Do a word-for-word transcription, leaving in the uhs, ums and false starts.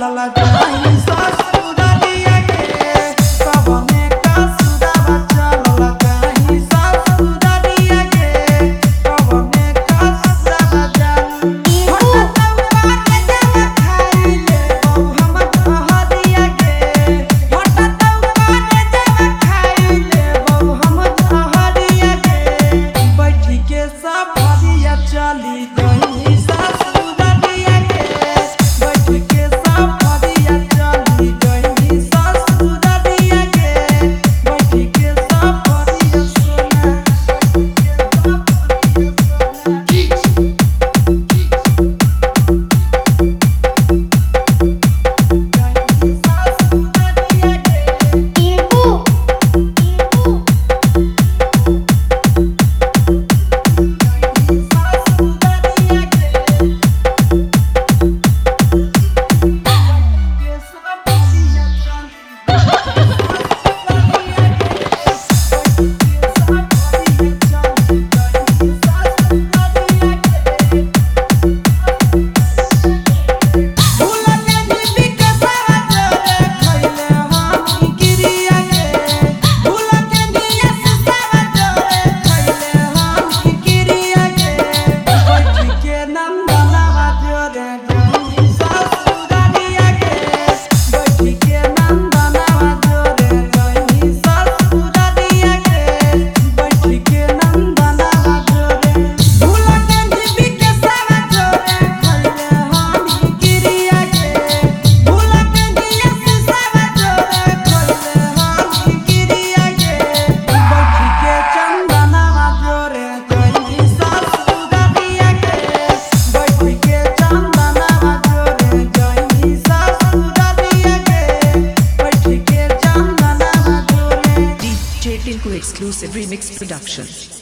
चलला जाई ससुरालिया के कवने का सुदावा चलला जाई ससुरालिया के कवने का सुदावा जाई हटा तौका के जवा खाई ले बहु हम हरिया के हटा तौका के जवा खाई ले बहु हम हरिया के बैठी के सब हरिया चली गई ससुरालिया के बैठी के सब हरिया चली गई ससुरालिया के बैठी के सब हरिया सोना Tinku Exclusive Remix Production.